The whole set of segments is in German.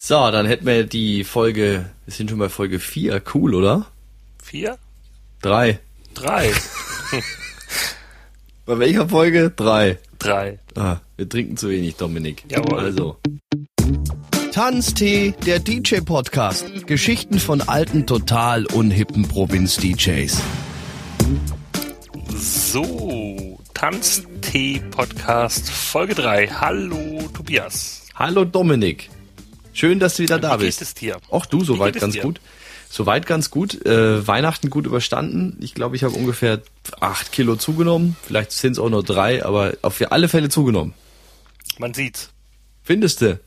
So, dann hätten wir die Folge, wir sind schon bei Folge 4, cool, oder? 4? 3. 3. Bei welcher Folge? 3. 3. Ah, wir trinken zu wenig, Dominik. Jawohl. Also. Tanztee, der DJ-Podcast. Geschichten von alten, total unhippen Provinz-DJs. So, Tanztee-Podcast Folge 3. Hallo, Tobias. Hallo, Dominik. Schön, dass du wieder da bist. Wie geht es dir? Auch du, soweit ganz gut. Soweit ganz gut. Weihnachten gut überstanden. Ich glaube, ich habe ungefähr 8 Kilo zugenommen. Vielleicht sind es auch nur 3, aber auf alle Fälle zugenommen. Man sieht's. Findest du?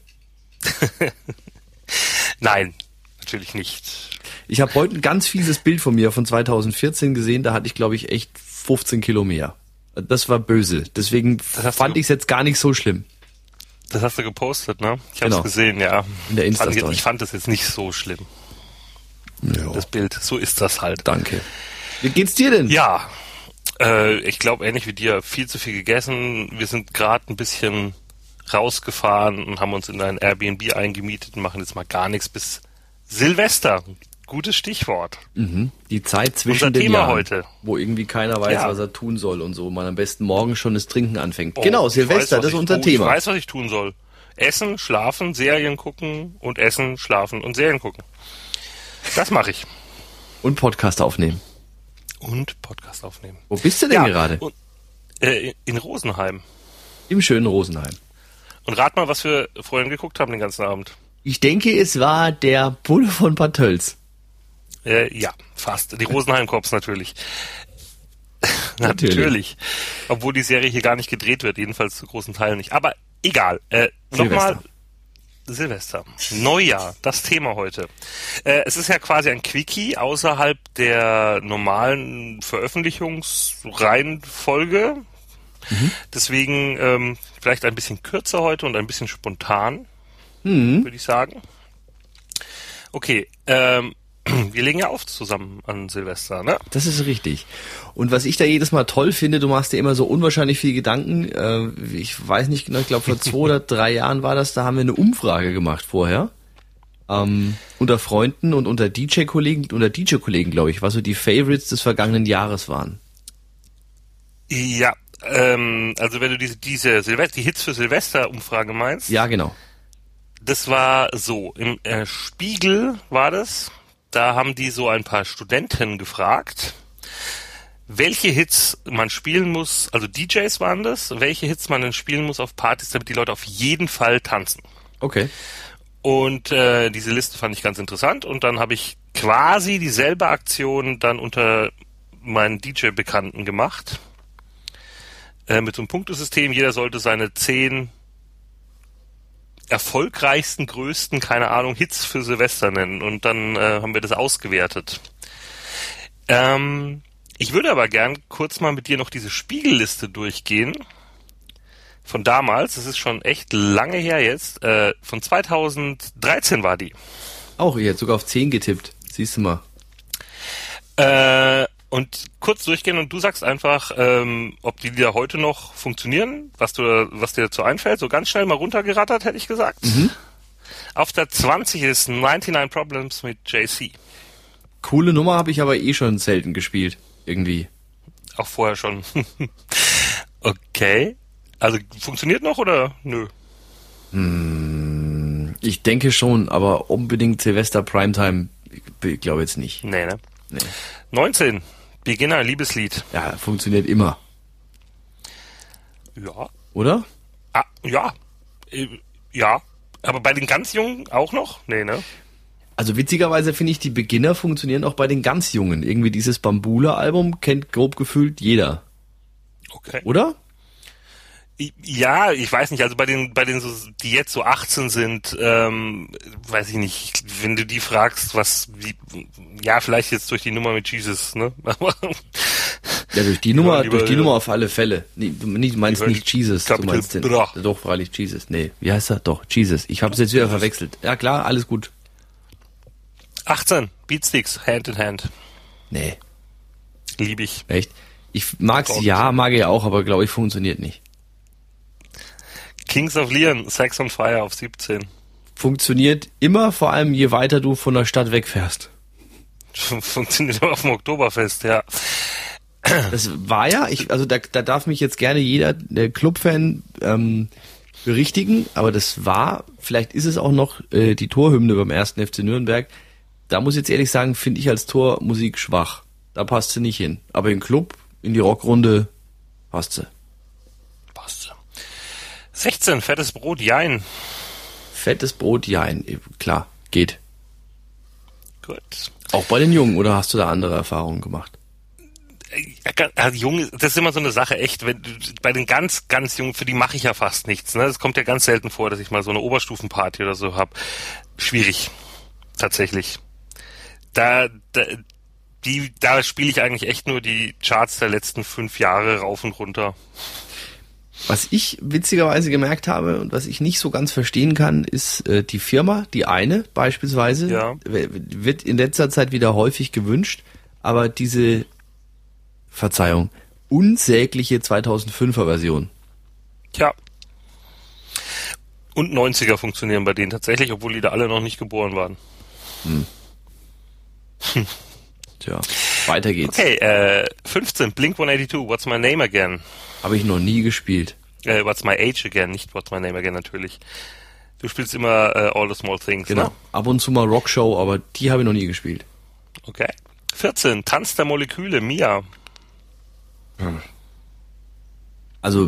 Nein, natürlich nicht. Ich habe heute ein ganz fieses Bild von mir von 2014 gesehen. Da hatte ich, glaube ich, echt 15 Kilo mehr. Das war böse. Deswegen fand ich es jetzt gar nicht so schlimm. Das hast du gepostet, ne? Ich habe Genau. es gesehen, ja. In der Insta-Story. Ich fand das jetzt nicht so schlimm. Ja. Das Bild, so ist das halt. Danke. Wie geht's dir denn? Ja, ich glaube ähnlich wie dir, viel zu viel gegessen. Wir sind gerade ein bisschen rausgefahren und haben uns in ein Airbnb eingemietet und machen jetzt mal gar nichts bis Silvester. Gutes Stichwort. Mhm. Die Zeit zwischen Unser den Thema Jahren, heute. wo irgendwie keiner weiß, Ja. was er tun soll und so. Man am besten morgen schon das Trinken anfängt. Genau, Silvester, das ist unser Ich Thema. weiß, was ich tun soll. Essen, schlafen, Serien gucken und essen, schlafen und Serien gucken. Das mache ich. Und Podcast aufnehmen. Und Podcast aufnehmen. Wo bist du denn gerade? Und, in Rosenheim. Im schönen Rosenheim. Und rat mal, was wir vorhin geguckt haben den ganzen Abend. Ich denke, es war der Bulle von Bad Tölz. Ja, fast. Die Rosenheim-Cops natürlich. Natürlich. Obwohl die Serie hier gar nicht gedreht wird, jedenfalls zu großen Teilen nicht. Aber egal. Nochmal Silvester. Neujahr, das Thema heute. Es ist ja quasi ein Quickie außerhalb der normalen Veröffentlichungsreihenfolge. Mhm. Deswegen vielleicht ein bisschen kürzer heute und ein bisschen spontan, würde ich sagen. Okay, wir legen ja auf zusammen an Silvester, ne? Das ist richtig. Und was ich da jedes Mal toll finde, du machst dir immer so unwahrscheinlich viel Gedanken. Ich weiß nicht genau, ich glaube vor 2 oder 3 Jahren war das, da haben wir eine Umfrage gemacht vorher. Unter Freunden und unter DJ-Kollegen, glaube ich, was so die Favorites des vergangenen Jahres waren. Ja, also wenn du die Hits für Silvester-Umfrage meinst. Ja, genau. Das war so, im Spiegel war das. Da haben die so ein paar Studenten gefragt, welche Hits man spielen muss, also DJs waren das, welche Hits man denn spielen muss auf Partys, damit die Leute auf jeden Fall tanzen. Okay. Und diese Liste fand ich ganz interessant und dann habe ich quasi dieselbe Aktion dann unter meinen DJ-Bekannten gemacht. Mit so einem Punktesystem, jeder sollte seine 10 erfolgreichsten, größten, keine Ahnung, Hits für Silvester nennen. Und dann haben wir das ausgewertet. Ich würde aber gern kurz mal mit dir noch diese Spiegelliste durchgehen. Von damals, das ist schon echt lange her jetzt. Von 2013 war die. Auch, ihr hättet sogar auf 10 getippt. Siehst du mal. Und kurz durchgehen und du sagst einfach, ob die Lieder heute noch funktionieren, was dir dazu einfällt. So ganz schnell mal runtergerattert, hätte ich gesagt. Mhm. Auf der 20 ist 99 Problems mit JC. Coole Nummer, habe ich aber schon selten gespielt. Irgendwie. Auch vorher schon. Okay. Also funktioniert noch oder nö? Ich denke schon, aber unbedingt Silvester Primetime, ich glaube jetzt nicht. Nee, ne? Nee. 19. Beginner, Liebeslied. Ja, funktioniert immer. Ja. Oder? Ah, ja. Ja. Aber bei den ganz Jungen auch noch? Nee, ne? Also witzigerweise finde ich, die Beginner funktionieren auch bei den ganz Jungen. Irgendwie dieses Bambula-Album kennt grob gefühlt jeder. Okay. Oder? Ja, ich weiß nicht, also bei den so, die jetzt so 18 sind, weiß ich nicht, wenn du die fragst, vielleicht jetzt durch die Nummer mit Jesus, ne? Ja, durch die Nummer auf alle Fälle. Nee, du meinst nicht Jesus, du meinst den. Doch, freilich Jesus. Nee, wie heißt er? Doch, Jesus. Ich habe es jetzt wieder verwechselt. Ja klar, alles gut. 18, Beatsticks, Hand in Hand. Nee. Lieb ich. Echt? Ich mag's, ja, mag ich auch, aber glaube ich funktioniert nicht. Kings of Leon, Sex on Fire auf 17. funktioniert immer, vor allem je weiter du von der Stadt wegfährst. Funktioniert aber auf dem Oktoberfest, ja. Das war ja, also da darf mich jetzt gerne jeder Clubfan berichtigen, aber das war, vielleicht ist es auch noch die Torhymne beim 1. FC Nürnberg. Da muss ich jetzt ehrlich sagen, finde ich als Tormusik schwach. Da passt sie nicht hin. Aber im Club, in die Rockrunde, passt sie. Passt sie. 16, fettes Brot, Jein. Fettes Brot, Jein. Klar, geht. Gut. Auch bei den Jungen, oder hast du da andere Erfahrungen gemacht? Also Jung, das ist immer so eine Sache, echt. Bei den ganz, ganz Jungen, für die mache ich ja fast nichts. Ne? Das kommt ja ganz selten vor, dass ich mal so eine Oberstufenparty oder so habe. Schwierig. Tatsächlich. Da spiele ich eigentlich echt nur die Charts der letzten 5 Jahre rauf und runter. Was ich witzigerweise gemerkt habe und was ich nicht so ganz verstehen kann, ist die Firma, die eine beispielsweise, ja, wird in letzter Zeit wieder häufig gewünscht, aber diese, Verzeihung, unsägliche 2005er Version. Tja. Und 90er funktionieren bei denen tatsächlich, obwohl die da alle noch nicht geboren waren. Tja, weiter geht's. Okay, 15, Blink-182, What's My Name Again? Habe ich noch nie gespielt. What's My Age Again, nicht What's My Name Again natürlich. Du spielst immer All the Small Things, genau. Ne? Ab und zu mal Rockshow, aber die habe ich noch nie gespielt. Okay. 14, Tanz der Moleküle, Mia. Also,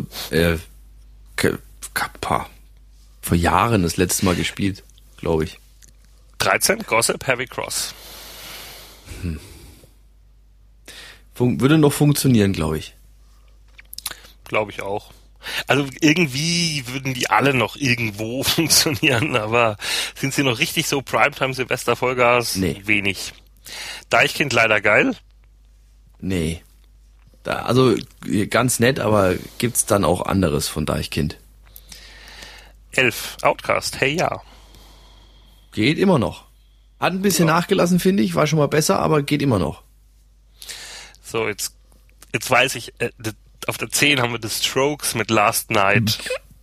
vor Jahren das letzte Mal gespielt, glaube ich. 13, Gossip, Heavy Cross. Würde noch funktionieren, glaube ich. Glaube ich auch. Also irgendwie würden die alle noch irgendwo funktionieren, aber sind sie noch richtig so Primetime Silvester Vollgas? Nee. Wenig. Deichkind leider geil? Nee. Also ganz nett, aber gibt's dann auch anderes von Deichkind? 11, Outcast, hey ja. Geht immer noch. Hat ein bisschen nachgelassen, finde ich, war schon mal besser, aber geht immer noch. So, jetzt weiß ich, auf der 10 haben wir The Strokes mit Last Night.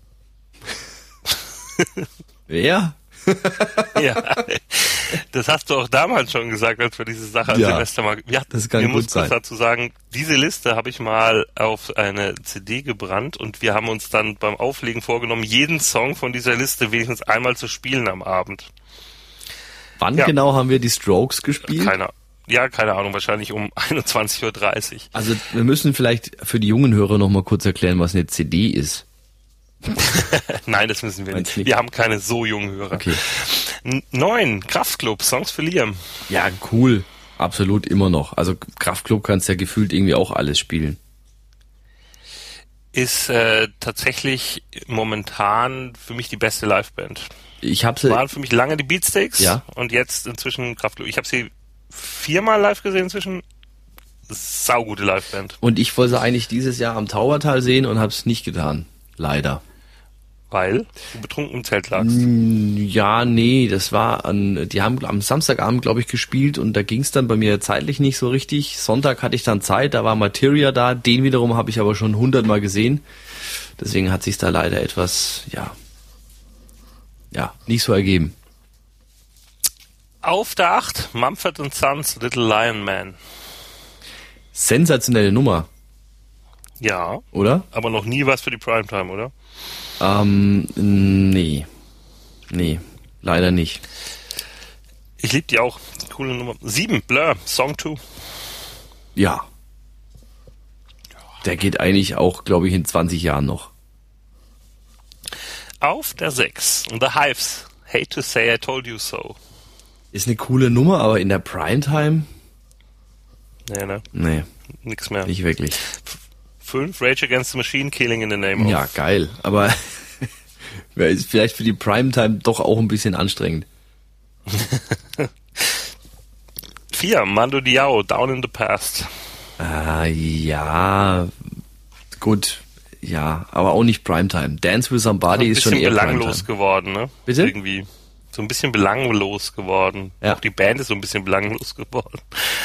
Wer? Ja, das hast du auch damals schon gesagt, als wir diese Sache an Silvester mal... Ja, das kann gut sein. Ich muss dazu sagen, diese Liste habe ich mal auf eine CD gebrannt und wir haben uns dann beim Auflegen vorgenommen, jeden Song von dieser Liste wenigstens einmal zu spielen am Abend. Wann genau haben wir die Strokes gespielt? Keine Ahnung, wahrscheinlich um 21:30 Uhr. Also wir müssen vielleicht für die jungen Hörer noch mal kurz erklären, was eine CD ist. Nein, das müssen wir nicht. Wir haben keine so jungen Hörer. Okay. 9, Kraftklub, Songs für Liam. Ja, cool. Absolut immer noch. Also Kraftklub kannst ja gefühlt irgendwie auch alles spielen. Ist tatsächlich momentan für mich die beste Liveband. Waren für mich lange die Beatsteaks und jetzt inzwischen Kraftklub. Ich habe sie 4-mal live gesehen inzwischen. Saugute Liveband. Und ich wollte sie eigentlich dieses Jahr am Taubertal sehen und habe es nicht getan. Leider. Weil du betrunken im Zelt lagst? Ja, nee, das war die haben am Samstagabend, glaube ich, gespielt und da ging es dann bei mir zeitlich nicht so richtig. Sonntag hatte ich dann Zeit, da war Materia da, den wiederum habe ich aber schon 100-mal gesehen. Deswegen hat sich da leider etwas, nicht so ergeben. Auf der 8, Mumford & Sons, Little Lion Man. Sensationelle Nummer. Ja. Oder? Aber noch nie was für die Primetime, oder? Nee. Nee, leider nicht. Ich liebe die auch. Coole Nummer. 7, Blur, Song 2. Ja. Der geht eigentlich auch, glaube ich, in 20 Jahren noch. Auf der 6, The Hives, Hate to Say I Told You So. Ist eine coole Nummer, aber in der Primetime? Nee, ne? Nee. Nix mehr. Nicht wirklich. 5, Rage Against the Machine, Killing in the Name of. Ja, geil. Aber ist vielleicht für die Primetime doch auch ein bisschen anstrengend. 4, Mando Diao, Down in the Past. Ja, gut. Ja, aber auch nicht Primetime. Dance with Somebody ist schon eher Primetime. Ein bisschen belanglos geworden, ne? Bitte? Irgendwie. So ein bisschen belanglos geworden. Ja. Auch die Band ist so ein bisschen belanglos geworden.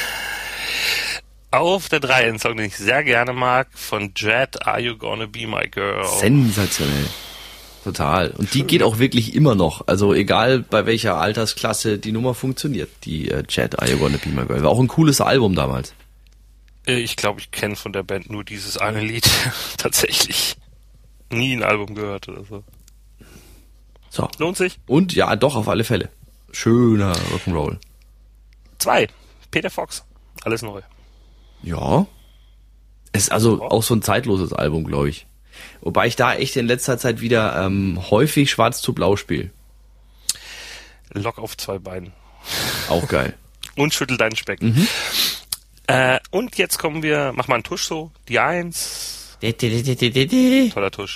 Auf der 3 ein Song, den ich sehr gerne mag, von Jet, Are You Gonna Be My Girl? Sensationell. Total. Und die geht auch wirklich immer noch. Also egal bei welcher Altersklasse die Nummer funktioniert. Die Chad, I Wanna Be My Girl. War auch ein cooles Album damals. Ich glaube, ich kenne von der Band nur dieses eine Lied. Tatsächlich. Nie ein Album gehört oder so. So. Lohnt sich? Und ja, doch, auf alle Fälle. Schöner Rock'n'Roll. 2. Peter Fox. Alles neu. Ja. Ist also auch so ein zeitloses Album, glaube ich. Wobei ich da echt in letzter Zeit wieder häufig Schwarz zu Blau spiele. Lock auf 2 Beinen. Auch geil. Und schüttel deinen Speck. Und jetzt kommen wir, mach mal einen Tusch so. Die 1. Toller Tusch.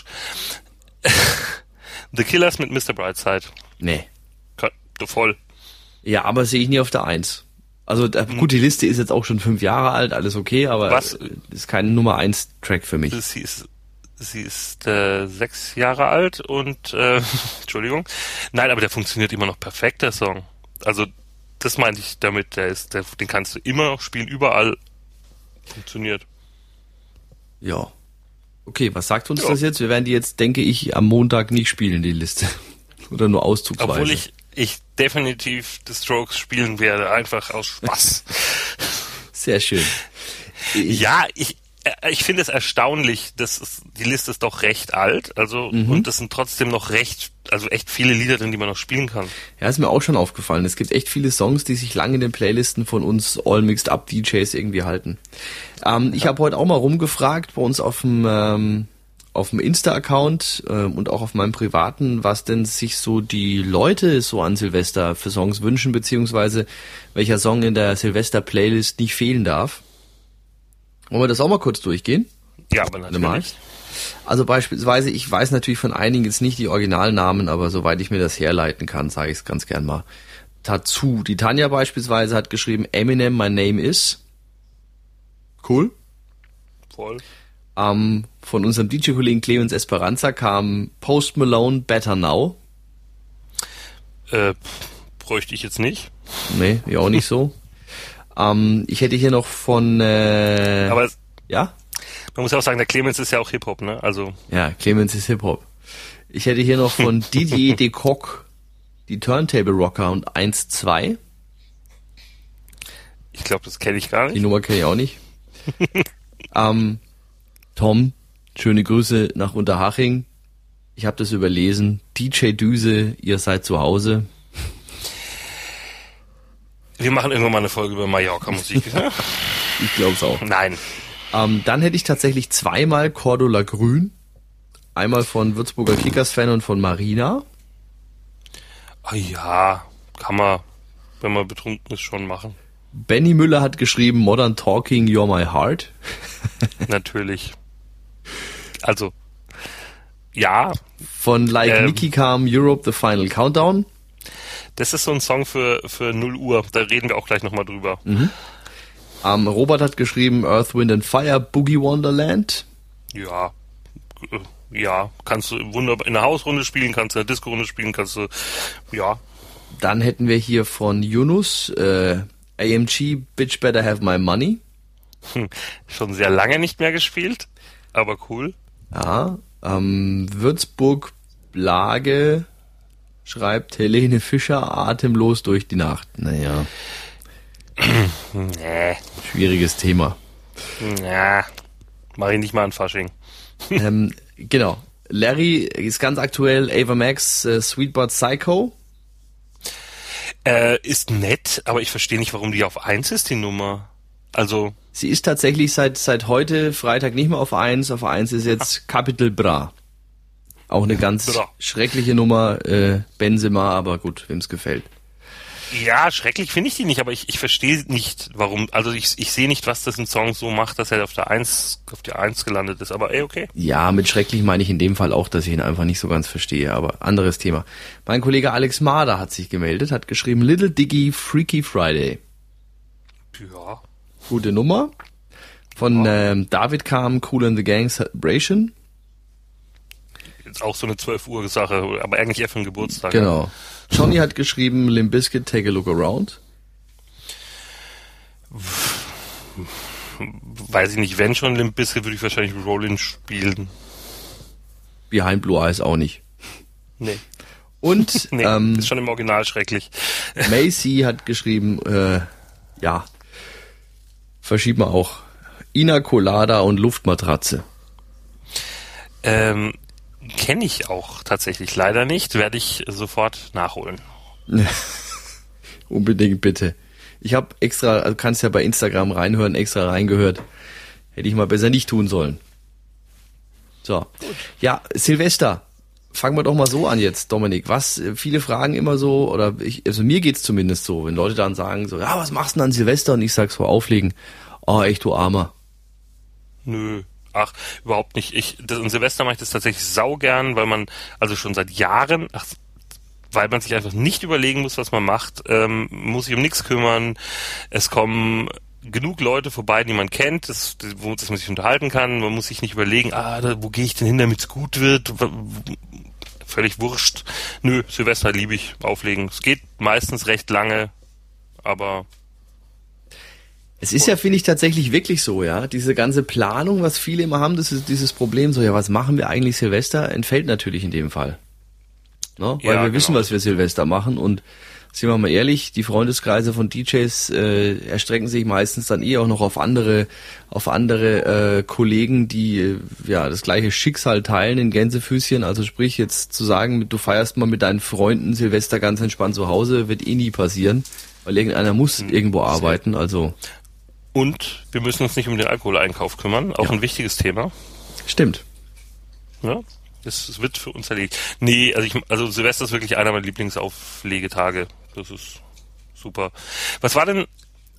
The Killers mit Mr. Brightside. Nee. Du voll. Ja, aber sehe ich nie auf der 1. Also gut, die Liste ist jetzt auch schon 5 Jahre alt, alles okay, aber ist kein Nummer 1 Track für mich. Sie ist 6 Jahre alt und Entschuldigung. Nein, aber der funktioniert immer noch perfekt, der Song. Also das meinte ich damit, den kannst du immer noch spielen, überall. Funktioniert. Ja. Okay, was sagt uns das jetzt? Wir werden die jetzt, denke ich, am Montag nicht spielen, die Liste. Oder nur auszugsweise. Obwohl ich definitiv The Strokes spielen werde, einfach aus Spaß. Sehr schön. Ja, ich finde es erstaunlich, die Liste ist doch recht alt, also und das sind trotzdem noch echt viele Lieder drin, die man noch spielen kann. Ja, ist mir auch schon aufgefallen. Es gibt echt viele Songs, die sich lange in den Playlisten von uns All Mixed Up DJs irgendwie halten. Ich habe heute auch mal rumgefragt bei uns auf dem Insta-Account und auch auf meinem privaten, was denn sich so die Leute so an Silvester für Songs wünschen, beziehungsweise welcher Song in der Silvester-Playlist nicht fehlen darf. Wollen wir das auch mal kurz durchgehen? Ja, aber natürlich. Also beispielsweise, ich weiß natürlich von einigen jetzt nicht die Originalnamen, aber soweit ich mir das herleiten kann, sage ich es ganz gern mal. Dazu, die Tanja beispielsweise hat geschrieben, Eminem, My Name Is. Cool. Voll. Von unserem DJ-Kollegen Clemens Esperanza kam Post Malone, Better Now. Bräuchte ich jetzt nicht. Nee, ja auch nicht so. Ich hätte hier noch von... Aber ja? Man muss ja auch sagen, der Clemens ist ja auch Hip-Hop, ne? Also ja, Clemens ist Hip-Hop. Ich hätte hier noch von Didier Decoq die Turntable Rocker und 1-2. Ich glaube, das kenne ich gar nicht. Die Nummer kenne ich auch nicht. Tom, schöne Grüße nach Unterhaching. Ich habe das überlesen. DJ Düse, ihr seid zu Hause. Wir machen irgendwann mal eine Folge über Mallorca-Musik. Ich glaube es auch. Nein. Dann hätte ich tatsächlich zweimal Cordula Grün. Einmal von Würzburger Kickers-Fan und von Marina. Ja, kann man, wenn man betrunken ist, schon machen. Benny Müller hat geschrieben, Modern Talking, You're My Heart. Natürlich. Also, ja. Von Like Mickey kam Europe, The Final Countdown. Das ist so ein Song für 0 Uhr. Da reden wir auch gleich nochmal drüber. Robert hat geschrieben Earth, Wind and Fire, Boogie Wonderland. Ja, kannst du wunderbar in der Hausrunde spielen, kannst du in der Disco-Runde spielen, kannst du, ja. Dann hätten wir hier von Yunus AMG, Bitch Better Have My Money. Schon sehr lange nicht mehr gespielt, aber cool. Ja, Würzburg Blage schreibt Helene Fischer atemlos durch die Nacht. Naja. Nee. Schwieriges Thema. Ja, mach ich nicht mal an Fasching. Genau. Larry ist ganz aktuell, Ava Max, Sweetbot Psycho. Ist nett, aber ich verstehe nicht, warum die auf 1 ist, die Nummer. Also. Sie ist tatsächlich seit heute Freitag nicht mehr auf 1. Auf 1 ist jetzt Capital Bra. Auch eine ganz schreckliche Nummer, Benzema, aber gut, wem's gefällt. Ja, schrecklich finde ich die nicht, aber ich verstehe nicht, warum. Also ich sehe nicht, was das im Song so macht, dass er auf der 1 gelandet ist, aber okay. Ja, mit schrecklich meine ich in dem Fall auch, dass ich ihn einfach nicht so ganz verstehe, aber anderes Thema. Mein Kollege Alex Marder hat sich gemeldet, hat geschrieben Little Diggy Freaky Friday. Ja. Gute Nummer. Von David kam Cool and the Gang Celebration. Jetzt auch so eine 12 Uhr Sache, aber eigentlich eher für den Geburtstag. Genau. Johnny hat geschrieben Limp Bizkit, Take a Look Around. Weiß ich nicht, wenn schon Limp Bizkit, würde ich wahrscheinlich Rollin spielen. Behind Blue Eyes auch nicht. Nee. Und nee, ist schon im Original schrecklich. Macy hat geschrieben, ja, verschieben wir auch. Ina Colada und Luftmatratze. Kenne ich auch tatsächlich leider nicht, werde ich sofort nachholen. Unbedingt bitte. Ich habe extra, also kannst ja bei Instagram reinhören, extra reingehört. Hätte ich mal besser nicht tun sollen. So. Gut. Ja, Silvester. Fangen wir doch mal so an jetzt, Dominik. Was, viele fragen immer so, also mir geht's zumindest so, wenn Leute dann sagen so, ja, was machst du denn an Silvester? Und ich sag so, auflegen. Oh, echt, du Armer. Nö. Ach, überhaupt nicht. An Silvester mache ich das tatsächlich saugern, weil man, also schon seit Jahren, weil man sich einfach nicht überlegen muss, was man macht, muss sich um nichts kümmern. Es kommen genug Leute vorbei, die man kennt, wo man sich unterhalten kann. Man muss sich nicht überlegen, wo gehe ich denn hin, damit es gut wird? Völlig wurscht. Nö, Silvester liebe ich, auflegen. Es geht meistens recht lange, aber... Es ist ja, finde ich, tatsächlich wirklich so, ja. Diese ganze Planung, was viele immer haben, das ist dieses Problem so, ja, was machen wir eigentlich Silvester, entfällt natürlich in dem Fall. Ne? Weil wir wissen, was wir Silvester machen und sind wir mal ehrlich, die Freundeskreise von DJs erstrecken sich meistens dann auch noch auf andere Kollegen, die ja das gleiche Schicksal teilen in Gänsefüßchen. Also sprich jetzt zu sagen, du feierst mal mit deinen Freunden Silvester ganz entspannt zu Hause, wird nie passieren, weil irgendeiner muss irgendwo arbeiten. Also und wir müssen uns nicht um den Alkoholeinkauf kümmern, auch ein wichtiges Thema. Stimmt. Ja. Das wird für uns erledigt. Nee, also Silvester ist wirklich einer meiner Lieblingsauflegetage. Das ist super. Was war denn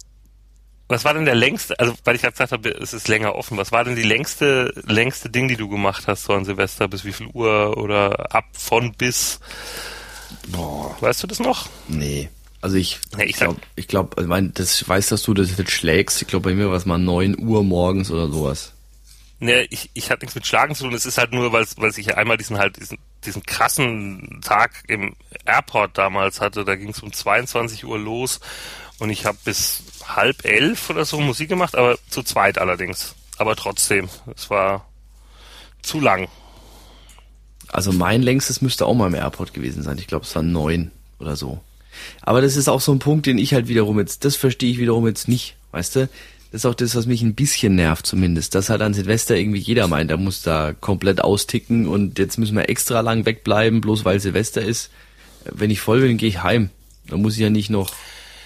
der längste, also weil ich gerade gesagt habe, es ist länger offen, was war denn die längste Ding, die du gemacht hast so an Silvester? Bis wie viel Uhr oder ab von bis? Boah. Weißt du das noch? Nee. Also ich glaube, das weißt, dass du das jetzt schlägst. Ich glaube, bei mir war es mal 9 Uhr morgens oder sowas. Ne, ich hatte nichts mit Schlagen zu tun. Es ist halt nur, weil ich ja einmal diesen krassen Tag im Airport damals hatte. Da ging es um 22 Uhr los und ich habe bis 10:30 oder so Musik gemacht, aber zu zweit allerdings. Aber trotzdem, es war zu lang. Also mein längstes müsste auch mal im Airport gewesen sein. Ich glaube, es waren 9 oder so. Aber das ist auch so ein Punkt, den ich halt das verstehe ich wiederum jetzt nicht, weißt du? Das ist auch das, was mich ein bisschen nervt zumindest, dass halt an Silvester irgendwie jeder meint, er muss da komplett austicken und jetzt müssen wir extra lang wegbleiben, bloß weil Silvester ist. Wenn ich voll bin, gehe ich heim. Da muss ich ja nicht noch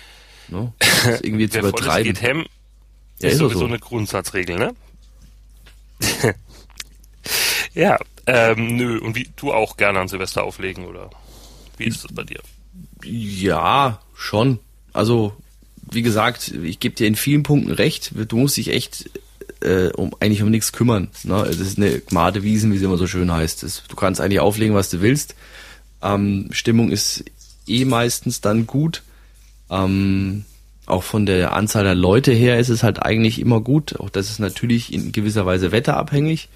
das irgendwie jetzt übertreiben. Geht hem, ist sowieso so eine Grundsatzregel, ne? Ja, nö, und wie du auch gerne an Silvester auflegen, oder wie ist das bei dir? Ja, schon. Also wie gesagt, ich gebe dir in vielen Punkten recht. Du musst dich echt um nichts kümmern. Ne? Das ist eine Gmadewiesen, wie es immer so schön heißt. Du kannst eigentlich auflegen, was du willst. Stimmung ist meistens dann gut. Auch von der Anzahl der Leute her ist es halt eigentlich immer gut. Auch das ist natürlich in gewisser Weise wetterabhängig.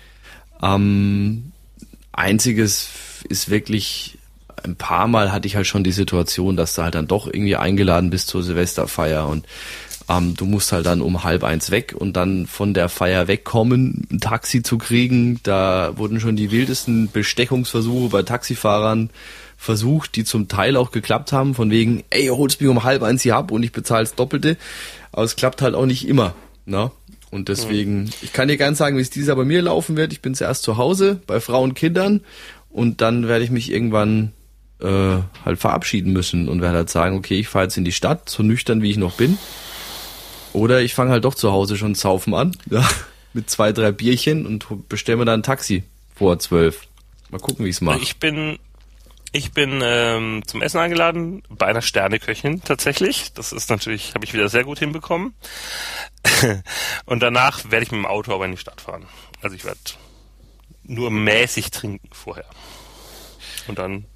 Einziges ist wirklich... Ein paar Mal hatte ich halt schon die Situation, dass du halt dann doch irgendwie eingeladen bist zur Silvesterfeier und du musst halt dann um 12:30 weg und dann von der Feier wegkommen, ein Taxi zu kriegen. Da wurden schon die wildesten Bestechungsversuche bei Taxifahrern versucht, die zum Teil auch geklappt haben, von wegen, ey, holst mich um 12:30 hier ab und ich bezahle das Doppelte. Aber es klappt halt auch nicht immer, ne? Und deswegen, ich kann dir ganz sagen, wie es dieses Jahr bei mir laufen wird. Ich bin zuerst zu Hause bei Frauen und Kindern und dann werde ich mich irgendwann halt verabschieden müssen und werde halt sagen, okay, ich fahre jetzt in die Stadt, so nüchtern wie ich noch bin. Oder ich fange halt doch zu Hause schon saufen an, ja, mit 2, 3 Bierchen und bestelle mir dann ein Taxi vor 12. Mal gucken, wie ich es mache. Ich bin zum Essen eingeladen, bei einer Sterneköchin tatsächlich. Das ist natürlich, habe ich wieder sehr gut hinbekommen. Und danach werde ich mit dem Auto aber in die Stadt fahren. Also ich werde nur mäßig trinken vorher. Und dann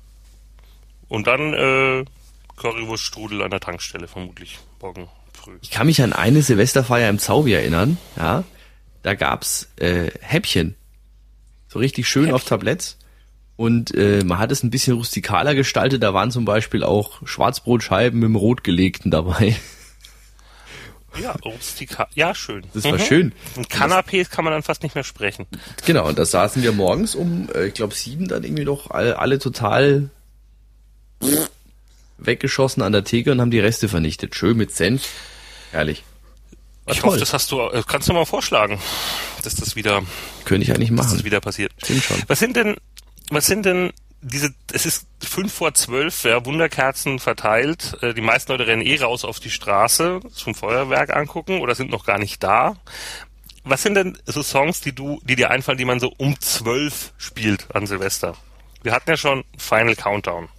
Currywurststrudel an der Tankstelle vermutlich morgen früh. Ich kann mich an eine Silvesterfeier im Zaubi erinnern, ja. Da gab's Häppchen. So richtig schön auf Tabletts. Und man hat es ein bisschen rustikaler gestaltet. Da waren zum Beispiel auch Schwarzbrotscheiben mit dem Rotgelegten dabei. Ja, rustikal. Ja, schön. Das war schön. In Canapés kann man dann fast nicht mehr sprechen. Genau, und da saßen wir morgens um, ich glaube 7 dann irgendwie noch alle total weggeschossen an der Theke und haben die Reste vernichtet. Schön mit Senf. Herrlich. War Ich toll. hoffe, kannst du mal vorschlagen, dass das wieder Könnte ich eigentlich dass das machen. wieder passiert. Stimmt schon. Was sind denn es ist 5:12, ja, Wunderkerzen verteilt. Die meisten Leute rennen raus auf die Straße zum Feuerwerk angucken oder sind noch gar nicht da. Was sind denn so Songs, die dir einfallen, die man so um 12 spielt an Silvester? Wir hatten ja schon Final Countdown.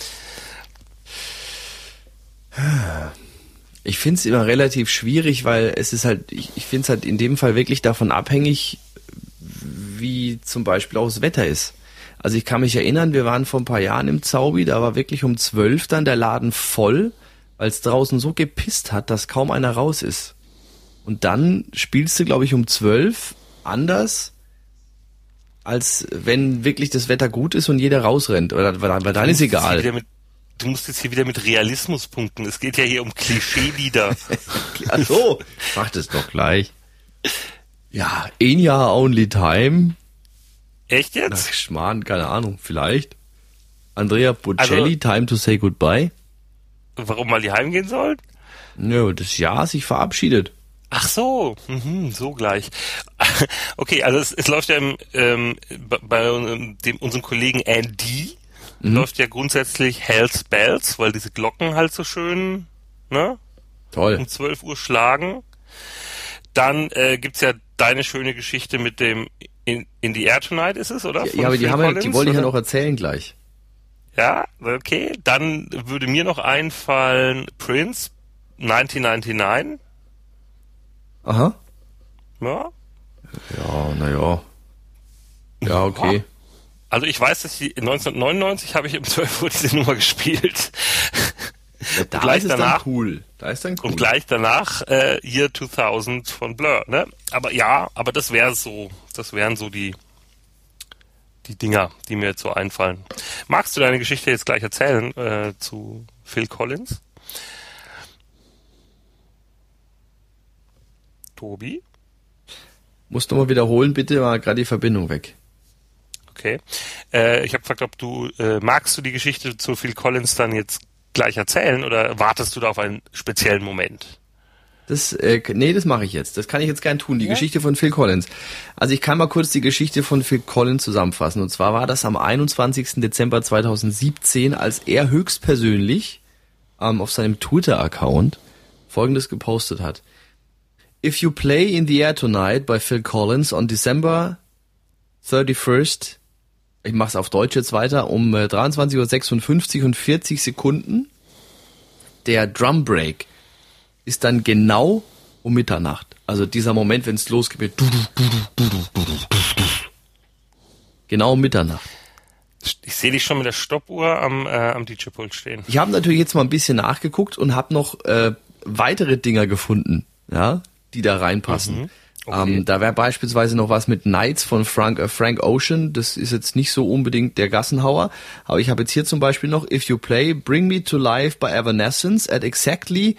Ich finde es immer relativ schwierig, weil es ist halt, ich finde es halt in dem Fall wirklich davon abhängig, wie zum Beispiel auch das Wetter ist. Also ich kann mich erinnern, wir waren vor ein paar Jahren im Zaubi, da war wirklich um 12 dann der Laden voll, weil es draußen so gepisst hat, dass kaum einer raus ist. Und dann spielst du, glaube ich, um 12 anders, als wenn wirklich das Wetter gut ist und jeder rausrennt. Oder weil dann ist egal. Du musst jetzt hier wieder mit Realismus punkten. Es geht ja hier um Klischeelieder. Ach so, mach das doch gleich. Ja, ein Jahr Only Time. Echt jetzt? Ach, Schmarrn, keine Ahnung, vielleicht. Andrea Bocelli, Time to Say Goodbye. Warum mal die heimgehen sollen? Nö, das Jahr sich verabschiedet. Ach so, so gleich. Okay, also es läuft ja bei unserem Kollegen Andy, läuft ja grundsätzlich Hell's Bells, weil diese Glocken halt so schön, ne? Toll. Um 12 Uhr schlagen. Dann gibt's ja deine schöne Geschichte mit dem In the Air Tonight, ist es, oder? Ja, aber die wollte ich ja noch erzählen gleich. Ja, okay. Dann würde mir noch einfallen Prince, 1999. Aha. Ja. Ja, naja. Ja, okay. Also ich weiß, dass 1999 habe ich um 12 Uhr diese Nummer gespielt. Ja, da ist es dann cool. Da ist dann cool. Und gleich danach Year 2000 von Blur, ne? Aber das wären so die Dinger, die mir jetzt so einfallen. Magst du deine Geschichte jetzt gleich erzählen zu Phil Collins? Tobi? Musst du mal wiederholen, bitte, war gerade die Verbindung weg. Okay. Ich habe gefragt, ob du magst du die Geschichte zu Phil Collins dann jetzt gleich erzählen oder wartest du da auf einen speziellen Moment? Das mache ich jetzt. Das kann ich jetzt gern tun. Die Geschichte von Phil Collins. Also ich kann mal kurz die Geschichte von Phil Collins zusammenfassen. Und zwar war das am 21. Dezember 2017, als er höchstpersönlich auf seinem Twitter-Account Folgendes gepostet hat. If you play In the Air Tonight by Phil Collins on December 31st, ich mach's auf Deutsch jetzt weiter, um 23:56 und 40 Sekunden, der Drum Break ist dann genau um Mitternacht. Also dieser Moment, wenn es losgeht mit genau um Mitternacht. Ich sehe dich schon mit der Stoppuhr am DJ-Pult stehen. Ich habe natürlich jetzt mal ein bisschen nachgeguckt und habe noch weitere Dinger gefunden, ja, die da reinpassen. Okay. Da wäre beispielsweise noch was mit Nights von Frank Ocean. Das ist jetzt nicht so unbedingt der Gassenhauer. Aber ich habe jetzt hier zum Beispiel noch If You Play Bring Me to Life by Evanescence at exactly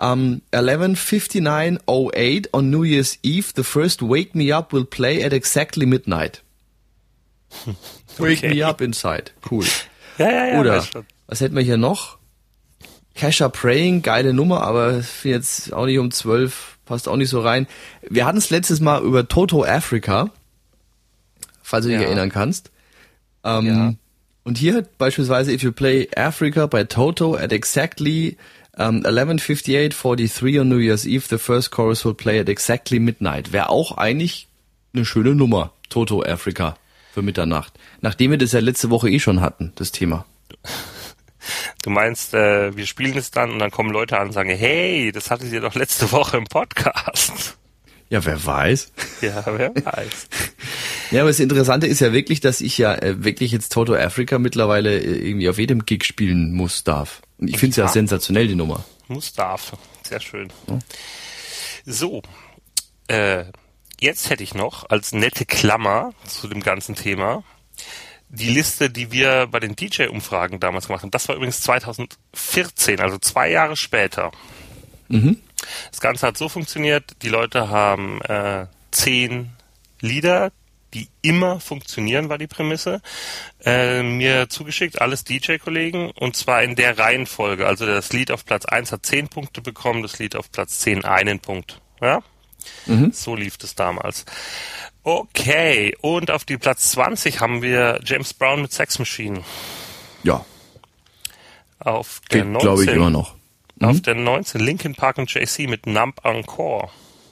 11:59:08 on New Year's Eve. The first Wake Me Up will play at exactly midnight. Wake Me Up Inside. Cool. Ja. Oder, was hätten wir hier noch? Kesha Praying, geile Nummer, aber jetzt auch nicht um 12, passt auch nicht so rein. Wir hatten es letztes Mal über Toto Africa, falls du dich erinnern kannst. Und hier beispielsweise If You Play Africa by Toto at exactly 11:58:43 on New Year's Eve, the first chorus will play at exactly midnight. Wäre auch eigentlich eine schöne Nummer, Toto Africa für Mitternacht. Nachdem wir das ja letzte Woche schon hatten, das Thema. Du meinst, wir spielen es dann und dann kommen Leute an und sagen, hey, das hattet ihr doch letzte Woche im Podcast. Ja, wer weiß. Ja, wer weiß. Ja, aber das Interessante ist ja wirklich, dass ich ja wirklich jetzt Toto Africa mittlerweile irgendwie auf jedem Gig spielen darf. Und ich finde es ja sensationell, die Nummer. Darf. Sehr schön. Ja. So, jetzt hätte ich noch als nette Klammer zu dem ganzen Thema die Liste, die wir bei den DJ-Umfragen damals gemacht haben. Das war übrigens 2014, also 2 Jahre später. Das Ganze hat so funktioniert, die Leute haben 10 Lieder, die immer funktionieren, war die Prämisse, mir zugeschickt, alles DJ-Kollegen, und zwar in der Reihenfolge. Also das Lied auf Platz 1 hat 10 Punkte bekommen, das Lied auf Platz 10 einen Punkt. Ja? So lief das damals. Okay, und auf die Platz 20 haben wir James Brown mit Sex Machine. Ja. Auf der Geht, glaube ich, immer noch. Auf der 19 Linkin Park und Jay-Z mit Numb Encore.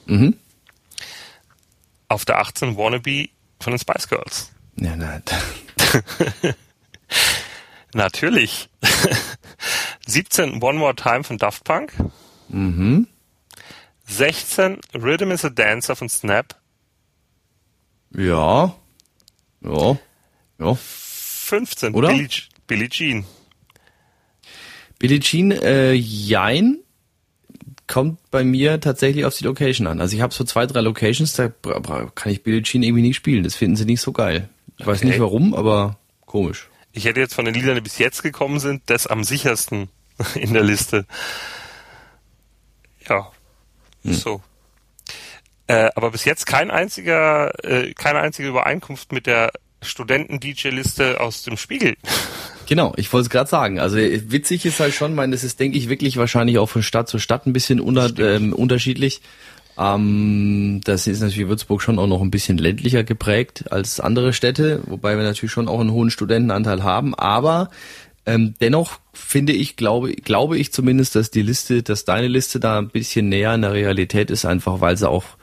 Auf der 18 Wannabe von den Spice Girls. Ja, nein. Natürlich. 17 One More Time von Daft Punk. 16 Rhythm is a Dancer von Snap. Ja. 15 Oder? Billie Jean. Billie Jean, jein, kommt bei mir tatsächlich auf die Location an. Also ich habe so 2, 3 Locations, da kann ich Billie Jean irgendwie nicht spielen. Das finden sie nicht so geil. Ich weiß nicht warum, aber komisch. Ich hätte jetzt von den Liedern, die bis jetzt gekommen sind, das am sichersten in der Liste. Ja, so. Aber bis jetzt keine einzige Übereinkunft mit der Studenten-DJ-Liste aus dem Spiegel. Genau, ich wollte es gerade sagen. Also witzig ist halt schon, das ist, denke ich, wirklich wahrscheinlich auch von Stadt zu Stadt ein bisschen unterschiedlich. Das ist natürlich Würzburg schon auch noch ein bisschen ländlicher geprägt als andere Städte, wobei wir natürlich schon auch einen hohen Studentenanteil haben. Aber dennoch finde ich, glaube ich zumindest, dass deine Liste da ein bisschen näher an der Realität ist, einfach weil sie auch,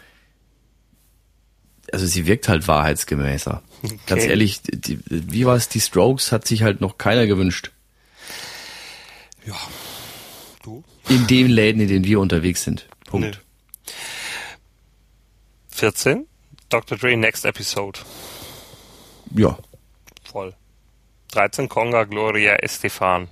also sie wirkt halt wahrheitsgemäßer. Okay. Ganz ehrlich, wie war es, die Strokes hat sich halt noch keiner gewünscht. Ja, du? In den Läden, in denen wir unterwegs sind. Punkt. Nee. 14, Dr. Dre Next Episode. Ja. Voll. 13, Conga Gloria Estefan.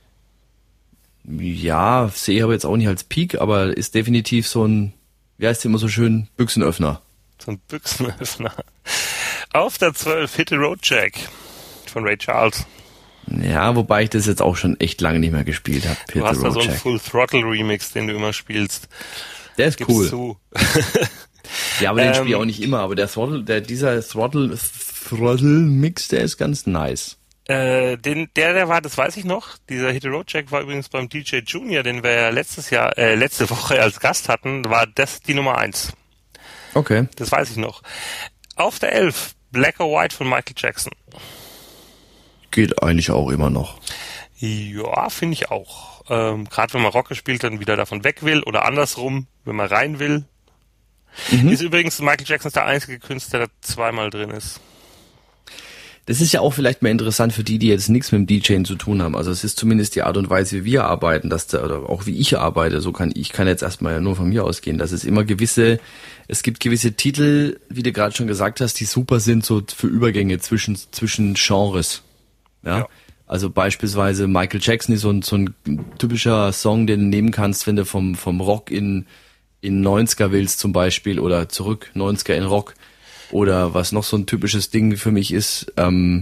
Ja, sehe ich aber jetzt auch nicht als Peak, aber ist definitiv so ein, wie heißt der immer so schön, Büchsenöffner. So ein Büchsenöffner. Auf der 12 Hit the Road Jack von Ray Charles. Ja, wobei ich das jetzt auch schon echt lange nicht mehr gespielt habe. Du hast da so einen Full Throttle Remix, den du immer spielst. Der ist cool. Zu. Ja, aber den spiele ich auch nicht immer. Aber dieser Throttle Mix, der ist ganz nice. Der war, das weiß ich noch. Dieser Hit the Road Jack war übrigens beim DJ Junior, den wir ja letzte Woche als Gast hatten, war das die Nummer 1. Okay. Das weiß ich noch. Auf der 11, Black or White von Michael Jackson. Geht eigentlich auch immer noch. Ja, finde ich auch. Gerade wenn man Rock gespielt dann wieder davon weg will oder andersrum, wenn man rein will. Ist übrigens Michael Jackson der einzige Künstler, der zweimal drin ist. Das ist ja auch vielleicht mal interessant für die jetzt nichts mit dem DJing zu tun haben. Also es ist zumindest die Art und Weise, wie wir arbeiten, oder auch wie ich arbeite. Ich kann jetzt erstmal ja nur von mir ausgehen, dass es gibt gewisse Titel, wie du gerade schon gesagt hast, die super sind so für Übergänge zwischen Genres. Ja. Also beispielsweise Michael Jackson ist so ein typischer Song, den du nehmen kannst, wenn du vom Rock in 90er willst zum Beispiel oder zurück 90er in Rock. Oder was noch so ein typisches Ding für mich ist,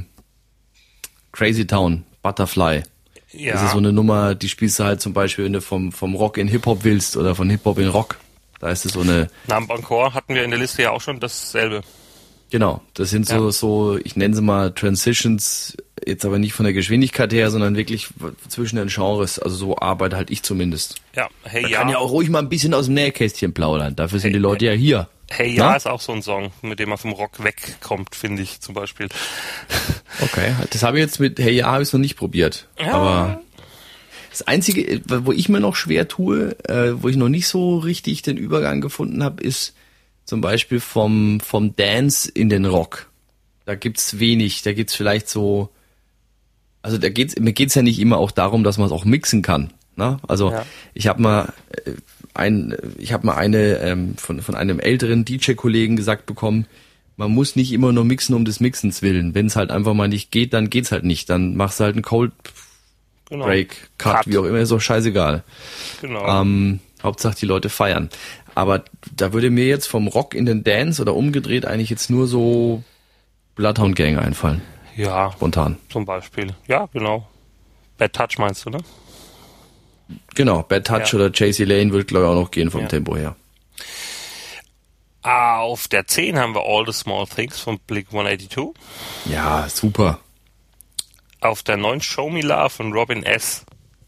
Crazy Town, Butterfly. Ja. Das ist so eine Nummer, die spielst du halt zum Beispiel, wenn du vom Rock in Hip-Hop willst oder von Hip-Hop in Rock. Da ist es so eine... Numb Encore hatten wir in der Liste ja auch schon dasselbe. Genau, das sind so, ich nenne sie mal Transitions, jetzt aber nicht von der Geschwindigkeit her, sondern wirklich zwischen den Genres. Also so arbeite halt ich zumindest. Ja, Man kann ja auch ruhig mal ein bisschen aus dem Nähkästchen plaudern. Dafür sind die Leute ja hier. Hey Ja ist auch so ein Song, mit dem man vom Rock wegkommt, finde ich zum Beispiel. Okay, das habe ich jetzt mit Hey Ja habe ich noch nicht probiert. Ja. Aber das Einzige, wo ich mir noch schwer tue, wo ich noch nicht so richtig den Übergang gefunden habe, ist zum Beispiel vom Dance in den Rock. Da gibt's wenig, da gibt's vielleicht so, also mir geht's ja nicht immer auch darum, dass man es auch mixen kann. Ne? Also ich habe mal von einem älteren DJ-Kollegen gesagt bekommen, man muss nicht immer nur mixen um des Mixens willen. Wenn es halt einfach mal nicht geht, dann geht's halt nicht. Dann machst du halt einen Cold Break, Cut, wie auch immer, ist doch scheißegal. Genau. Hauptsache die Leute feiern. Aber da würde mir jetzt vom Rock in den Dance oder umgedreht eigentlich jetzt nur so Bloodhound Gang einfallen. Ja. Spontan. Zum Beispiel. Ja, genau. Bad Touch meinst du, ne? Genau, Bad Touch oder JC Lane wird, glaube ich, auch noch gehen vom Tempo her. Auf der 10 haben wir All the Small Things von Blink-182. Ja, super. Auf der 9 Show Me Love von Robin S.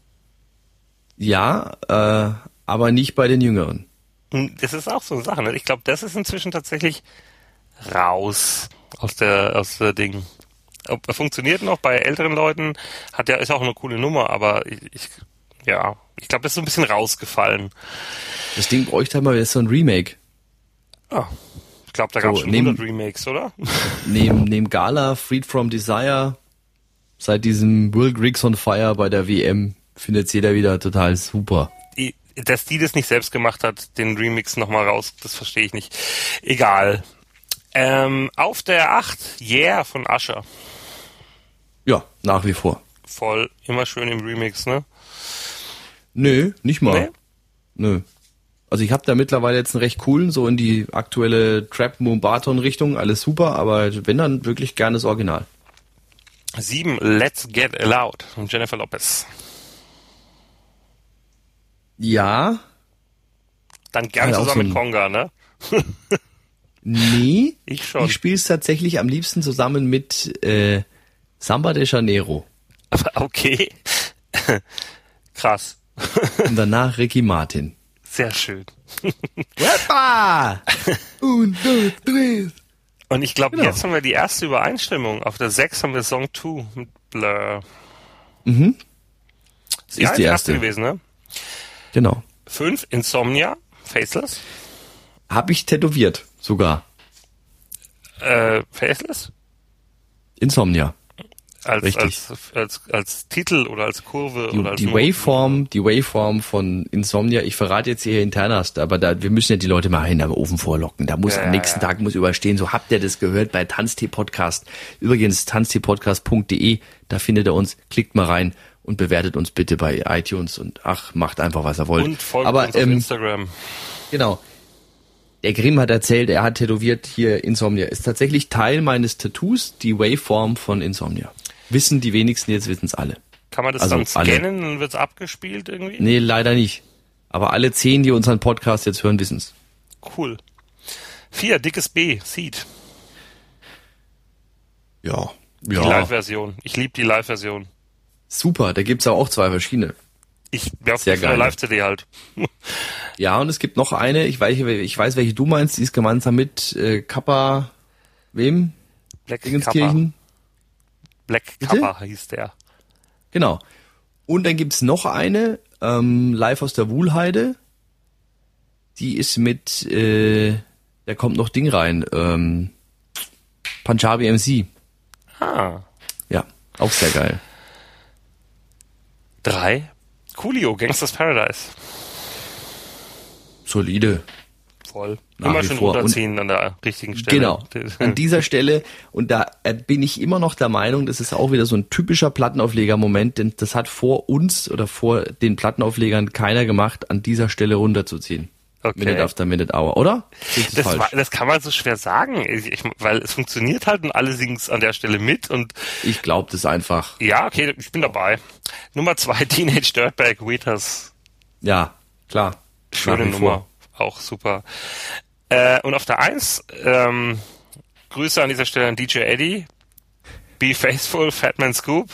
Ja, aber nicht bei den Jüngeren. Das ist auch so eine Sache, ne? Ich glaube, das ist inzwischen tatsächlich raus aus der Ding. Er funktioniert noch bei älteren Leuten, ist auch eine coole Nummer, aber ich glaube, das ist so ein bisschen rausgefallen. Das Ding bräuchte halt mal jetzt so ein Remake. Ah, ich glaube, da gab es schon 100 Remakes, oder? Neben Gala, Freed from Desire, seit diesem Will Griggs on Fire bei der WM, findet jeder wieder total super. Dass die das nicht selbst gemacht hat, den Remix nochmal raus, das verstehe ich nicht. Egal. Auf der 8, Yeah von Usher. Ja, nach wie vor. Voll, immer schön im Remix, ne? Nö, nicht mal. Nee? Nö. Also ich habe da mittlerweile jetzt einen recht coolen, so in die aktuelle Trap-Mumbaton-Richtung, alles super, aber wenn, dann wirklich gerne das Original. 7, Let's Get Loud von Jennifer Lopez. Ja. Dann gern zusammen mit Conga, ne? Nee. Ich schon. Ich spiele es tatsächlich am liebsten zusammen mit Samba de Janeiro. Okay. Krass. Und danach Ricky Martin. Sehr schön. Wepa! Un, dos, tres. Und ich glaube, Jetzt haben wir die erste Übereinstimmung. Auf der 6 haben wir Song 2 mit Blur. Mhm. Ist die erste gewesen, ne? Genau. 5, Insomnia, Faceless. Hab ich tätowiert, sogar. Faceless? Insomnia. Als Titel oder als Kurve oder als die Waveform von Insomnia, ich verrate jetzt hier internast, aber wir müssen ja die Leute mal hinter dem Ofen vorlocken. Da muss am nächsten Tag überstehen, so habt ihr das gehört bei Tanztee Podcast. Übrigens tanzteepodcast.de, da findet ihr uns, klickt mal rein und bewertet uns bitte bei iTunes und macht einfach, was ihr wollt. Und folgt uns auf Instagram. Genau. Der Grimm hat erzählt, er hat tätowiert hier Insomnia. Ist tatsächlich Teil meines Tattoos, die Waveform von Insomnia. Wissen die wenigsten, jetzt wissen es alle. Kann man das dann scannen und wird es abgespielt irgendwie? Nee, leider nicht. Aber alle 10, die unseren Podcast jetzt hören, wissen es. Cool. 4, dickes B, Seed. Ja. Die Live-Version. Ich liebe die Live-Version. Super, da gibt's auch 2 verschiedene. Sehr geil. Live-CD halt. Ja, und es gibt noch eine, ich weiß, welche du meinst, die ist gemeinsam mit Kappa, wem? Black Kappa hieß der. Genau. Und dann gibt's noch eine, live aus der Wuhlheide. Die ist mit, da kommt noch Ding rein, Punjabi MC. Ja, auch sehr geil. 3, Coolio, Gangsters Paradise. Solide. Voll. Immer schön runterziehen an der richtigen Stelle. Genau, an dieser Stelle. Und da bin ich immer noch der Meinung, das ist auch wieder so ein typischer Plattenaufleger-Moment, denn das hat vor uns oder vor den Plattenauflegern keiner gemacht, an dieser Stelle runterzuziehen. Okay. Minute after Minute Hour, oder? Das kann man so schwer sagen, weil es funktioniert halt und alle singen es an der Stelle mit. Und ich glaube das einfach. Ja, okay, ich bin dabei. Nummer 2, Teenage Dirtbag Wheaters. Ja, klar. Schöne Nummer, auch super. Und auf der 1, Grüße an dieser Stelle an DJ Eddie, Be Faithful, Fatman Scoop.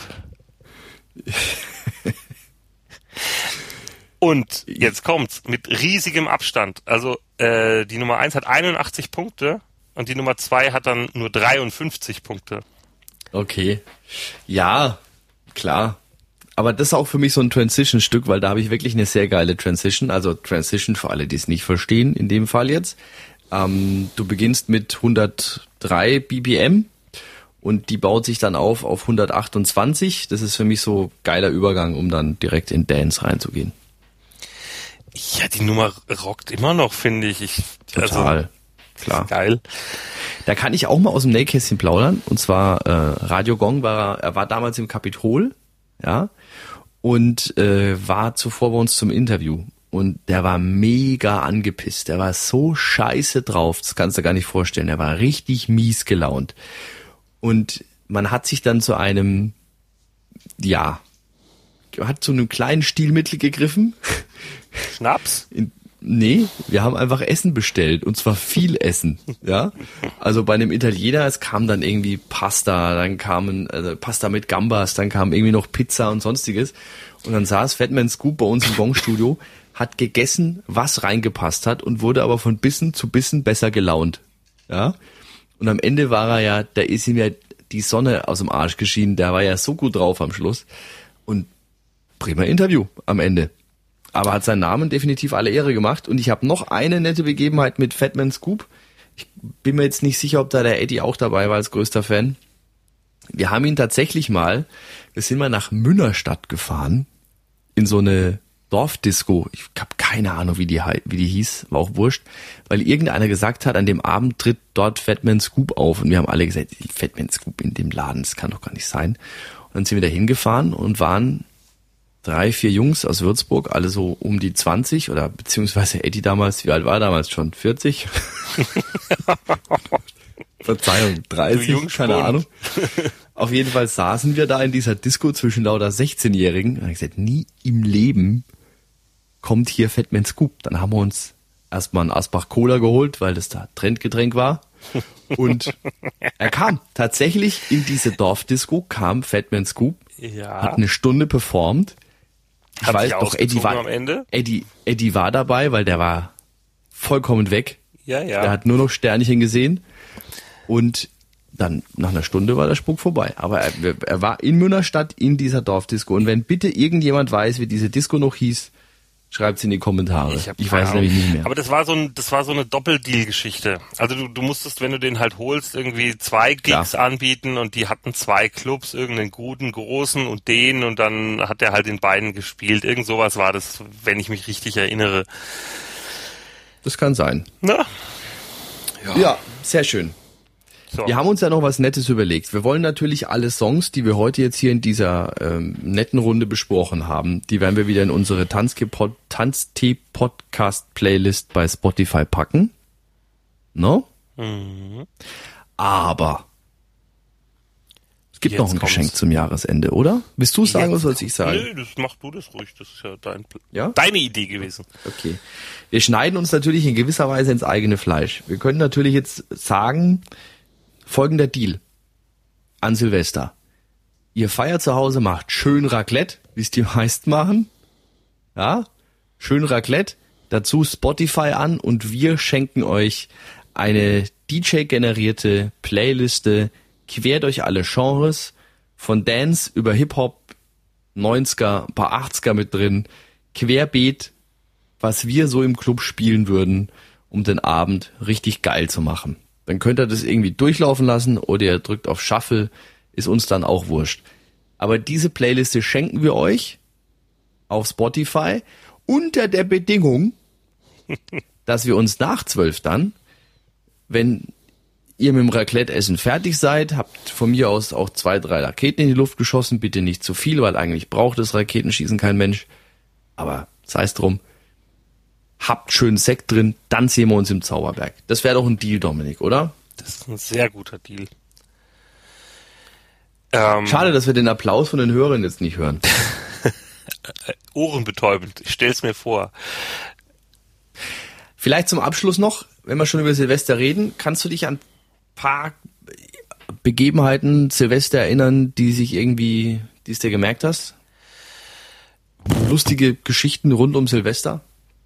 Und jetzt kommt's, mit riesigem Abstand. Also die Nummer 1 hat 81 Punkte und die Nummer 2 hat dann nur 53 Punkte. Okay. Ja, klar. Aber das ist auch für mich so ein Transition-Stück, weil da habe ich wirklich eine sehr geile Transition. Also Transition für alle, die es nicht verstehen, in dem Fall jetzt. Du beginnst mit 103 BPM und die baut sich dann auf 128. Das ist für mich so geiler Übergang, um dann direkt in Dance reinzugehen. Ja, die Nummer rockt immer noch, finde ich. Total, klar. Geil. Da kann ich auch mal aus dem Nähkästchen plaudern. Und zwar Radio Gong er war damals im Kapitol, ja, und war zuvor bei uns zum Interview. Und der war mega angepisst. Der war so scheiße drauf, das kannst du gar nicht vorstellen. Der war richtig mies gelaunt. Und man hat sich dann zu einem, hat zu einem kleinen Stilmittel gegriffen. Schnaps? Nee, wir haben einfach Essen bestellt und zwar viel Essen, ja. Also bei einem Italiener, es kam dann irgendwie Pasta, dann kamen Pasta mit Gambas, dann kam irgendwie noch Pizza und sonstiges und dann saß Fatman Scoop bei uns im Gongstudio, hat gegessen, was reingepasst hat und wurde aber von Bissen zu Bissen besser gelaunt, ja. Und am Ende war er ja, da ist ihm ja die Sonne aus dem Arsch geschienen, der war ja so gut drauf am Schluss und prima Interview am Ende. Aber hat seinen Namen definitiv alle Ehre gemacht. Und ich habe noch eine nette Begebenheit mit Fatman Scoop. Ich bin mir jetzt nicht sicher, ob da der Eddie auch dabei war als größter Fan. Wir haben ihn tatsächlich wir sind mal nach Münnerstadt gefahren, in so eine Dorfdisco. Ich habe keine Ahnung, wie die hieß, war auch wurscht. Weil irgendeiner gesagt hat, an dem Abend tritt dort Fatman Scoop auf. Und wir haben alle gesagt, Fatman Scoop in dem Laden, das kann doch gar nicht sein. Und dann sind wir da hingefahren und waren 3, 4 Jungs aus Würzburg, alle so um die 20 oder beziehungsweise Eddie damals, wie alt war er damals schon? 40? Verzeihung, 30, keine Ahnung. Auf jeden Fall saßen wir da in dieser Disco zwischen lauter 16-Jährigen und ich gesagt, nie im Leben kommt hier Fatman Scoop. Dann haben wir uns erstmal ein Asbach Cola geholt, weil das da Trendgetränk war. Und er kam tatsächlich in diese Dorfdisco, kam Fatman Scoop, hat eine Stunde performt. Ich weiß doch, Eddie war dabei, weil der war vollkommen weg. Ja. Der hat nur noch Sternchen gesehen. Und dann nach einer Stunde war der Spuk vorbei. Aber er war in Münnerstadt in dieser Dorfdisco. Und wenn bitte irgendjemand weiß, wie diese Disco noch hieß, schreibt's in die Kommentare. Ich weiß nämlich nicht mehr. Aber das war so eine Doppeldeal-Geschichte. Also du musstest, wenn du den halt holst, irgendwie 2 Gigs anbieten und die hatten 2 Clubs, irgendeinen guten, großen und den und dann hat der halt in beiden gespielt. Irgend sowas war das, wenn ich mich richtig erinnere. Das kann sein. Na? Ja, sehr schön. So. Wir haben uns ja noch was Nettes überlegt. Wir wollen natürlich alle Songs, die wir heute jetzt hier in dieser netten Runde besprochen haben, die werden wir wieder in unsere Tanztee-Podcast-Playlist bei Spotify packen. No? Mhm. Aber es gibt Jetzt noch ein Geschenk zum Jahresende, oder? Willst du sagen, oder soll ich sagen? Nö, mach du das ruhig. Das ist ja Ja? deine Idee gewesen. Okay. Wir schneiden uns natürlich in gewisser Weise ins eigene Fleisch. Wir können natürlich jetzt sagen, folgender Deal an Silvester. Ihr feiert zu Hause, macht schön Raclette, wie es die meisten machen. Ja, schön Raclette, dazu Spotify an und wir schenken euch eine DJ-generierte Playliste quer durch alle Genres, von Dance über Hip-Hop, 90er, ein paar 80er mit drin, querbeet, was wir so im Club spielen würden, um den Abend richtig geil zu machen. Dann könnt ihr das irgendwie durchlaufen lassen oder ihr drückt auf Shuffle, ist uns dann auch wurscht. Aber diese Playliste schenken wir euch auf Spotify unter der Bedingung, dass wir uns nach 12 dann, wenn ihr mit dem Raclette-Essen fertig seid, habt von mir aus auch 2, 3 Raketen in die Luft geschossen, bitte nicht zu viel, weil eigentlich braucht das Raketenschießen kein Mensch. Aber sei es drum. Habt schön Sekt drin, dann sehen wir uns im Zauberberg. Das wäre doch ein Deal, Dominik, oder? Das ist ein sehr guter Deal. Schade, dass wir den Applaus von den Hörern jetzt nicht hören. Ohrenbetäubend, ich stell's mir vor. Vielleicht zum Abschluss noch, wenn wir schon über Silvester reden, kannst du dich an ein paar Begebenheiten Silvester erinnern, die es dir gemerkt hast? Lustige Geschichten rund um Silvester?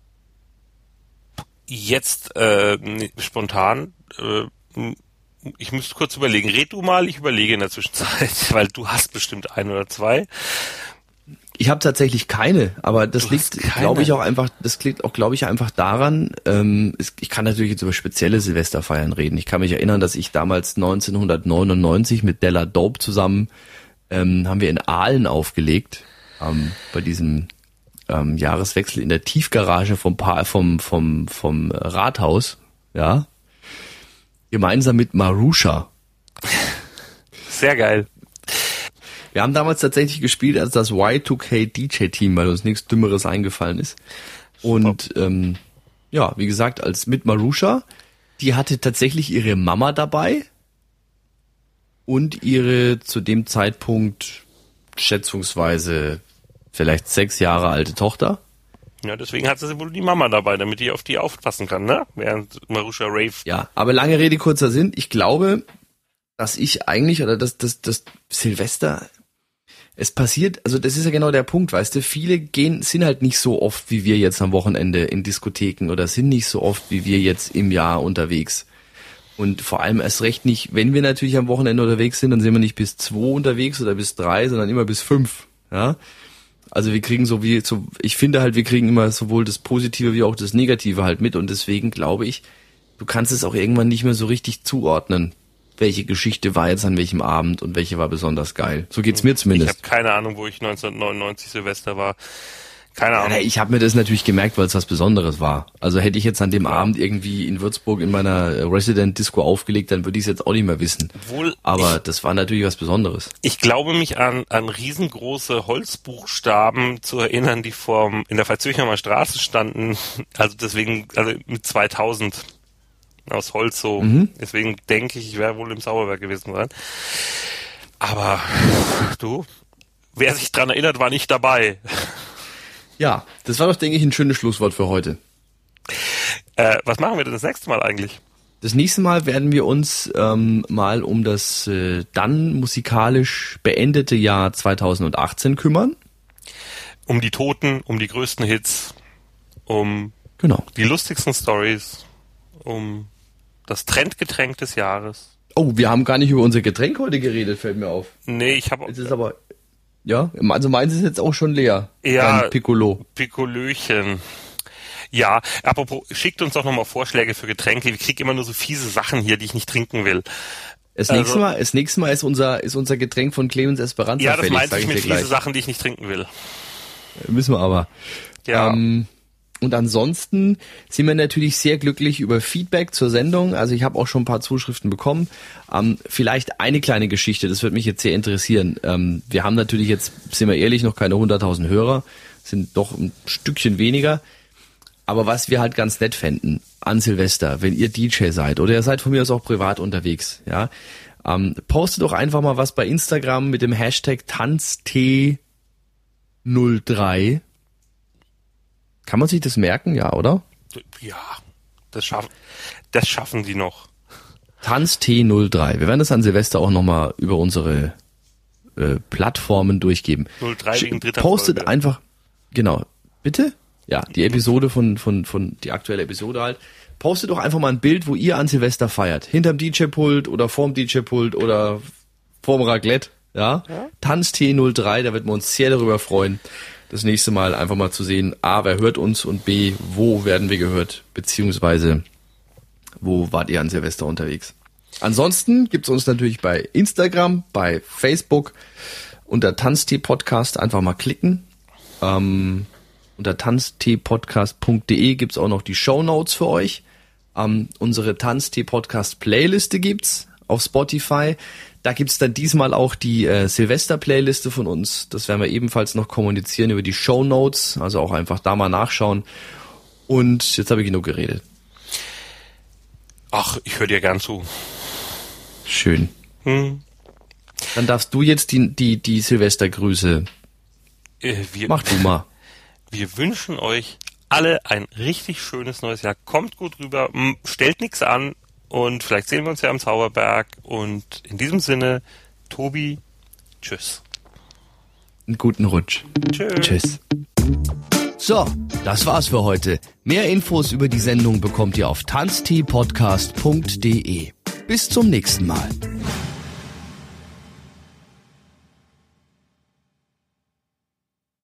Jetzt spontan, ich müsste kurz überlegen. Red du mal, ich überlege in der Zwischenzeit, weil du hast bestimmt 1 oder 2. Ich habe tatsächlich keine, aber das liegt, glaube ich, einfach daran, ich kann natürlich jetzt über spezielle Silvesterfeiern reden. Ich kann mich erinnern, dass ich damals 1999 mit Della Dope zusammen, haben wir in Aalen aufgelegt, bei diesem Jahreswechsel in der Tiefgarage vom Rathaus, ja, gemeinsam mit Marusha. Sehr geil. Wir haben damals tatsächlich gespielt als das Y2K DJ-Team, weil uns nichts Dümmeres eingefallen ist. Und wie gesagt, als mit Marusha, die hatte tatsächlich ihre Mama dabei und ihre zu dem Zeitpunkt schätzungsweise vielleicht 6 Jahre alte Tochter. Ja, deswegen hat sie wohl die Mama dabei, damit die auf die aufpassen kann, ne? Während Marusha Rave. Ja, aber lange Rede, kurzer Sinn. Ich glaube, dass ich eigentlich, oder dass Silvester, es passiert, also das ist ja genau der Punkt, weißt du, viele sind halt nicht so oft wie wir jetzt am Wochenende in Diskotheken oder sind nicht so oft wie wir jetzt im Jahr unterwegs. Und vor allem erst recht nicht, wenn wir natürlich am Wochenende unterwegs sind, dann sind wir nicht bis 2 unterwegs oder bis 3, sondern immer bis 5, ja. Also wir kriegen ich finde halt, wir kriegen immer sowohl das Positive wie auch das Negative halt mit und deswegen glaube ich, du kannst es auch irgendwann nicht mehr so richtig zuordnen, welche Geschichte war jetzt an welchem Abend und welche war besonders geil. So geht's mir zumindest. Ich habe keine Ahnung, wo ich 1999 Silvester war. Keine Ahnung. Ja, ich habe mir das natürlich gemerkt, weil es was Besonderes war. Also hätte ich jetzt an dem Abend irgendwie in Würzburg in meiner Resident Disco aufgelegt, dann würde ich es jetzt auch nicht mehr wissen. Aber das war natürlich was Besonderes. Ich glaube mich an riesengroße Holzbuchstaben zu erinnern, die in der Veitshöchheimer Straße standen. Also deswegen, mit 2000 aus Holz so. Deswegen denke ich werde wohl im Sauerwerk gewesen sein. Aber du, wer sich dran erinnert, war nicht dabei. Ja, das war doch, denke ich, ein schönes Schlusswort für heute. Was machen wir denn das nächste Mal eigentlich? Das nächste Mal werden wir uns mal um das dann musikalisch beendete Jahr 2018 kümmern. Um die Toten, um die größten Hits, um die lustigsten Stories, um das Trendgetränk des Jahres. Oh, wir haben gar nicht über unser Getränk heute geredet, fällt mir auf. Nee, ich habe... Es ist aber... Ja, also meins ist jetzt auch schon leer. Ja, dein Piccolo. Piccolöchen. Ja, apropos, schickt uns doch nochmal Vorschläge für Getränke. Ich krieg immer nur so fiese Sachen hier, die ich nicht trinken will. Das nächste Mal ist unser Getränk von Clemens Esperanza fällig. Ja, das meinte ich mit fiese Sachen, die ich nicht trinken will. Müssen wir aber. Ja. Und ansonsten sind wir natürlich sehr glücklich über Feedback zur Sendung. Also ich habe auch schon ein paar Zuschriften bekommen. Vielleicht eine kleine Geschichte, das würde mich jetzt sehr interessieren. Wir haben natürlich jetzt, sind wir ehrlich, noch keine 100.000 Hörer, sind doch ein Stückchen weniger. Aber was wir halt ganz nett fänden an Silvester, wenn ihr DJ seid oder ihr seid von mir aus auch privat unterwegs, ja, postet doch einfach mal was bei Instagram mit dem Hashtag TanzT03. Kann man sich das merken, ja, oder? Ja, das schaffen die noch. TanzT03. Wir werden das an Silvester auch nochmal über unsere Plattformen durchgeben. 03 wegen dritter Postet Folge. Einfach, genau. Bitte? Ja, die Episode von die aktuelle Episode halt. Postet doch einfach mal ein Bild, wo ihr an Silvester feiert. Hinterm DJ-Pult oder vorm DJ-Pult oder vorm Raclette, ja? TanzT03, da wird man uns sehr darüber freuen, das nächste Mal einfach mal zu sehen, A, wer hört uns und B, wo werden wir gehört, beziehungsweise wo wart ihr an Silvester unterwegs. Ansonsten gibt's uns natürlich bei Instagram, bei Facebook, unter TanzT-Podcast einfach mal klicken. Unter tanztpodcast.de gibt's auch noch die Shownotes für euch. Unsere TanzT-Podcast-Playliste gibt's auf Spotify. Da gibt's dann diesmal auch die Silvester-Playliste von uns. Das werden wir ebenfalls noch kommunizieren über die Shownotes. Also auch einfach da mal nachschauen. Und jetzt habe ich genug geredet. Ach, ich höre dir gern zu. Schön. Dann darfst du jetzt die Silvestergrüße. Mach du mal. Wir wünschen euch alle ein richtig schönes neues Jahr. Kommt gut rüber, stellt nichts an und vielleicht sehen wir uns ja am Zauberberg. Und in diesem Sinne, Tobi, tschüss. Einen guten Rutsch. Tschüss. So, das war's für heute. Mehr Infos über die Sendung bekommt ihr auf tanztpodcast.de. Bis zum nächsten Mal.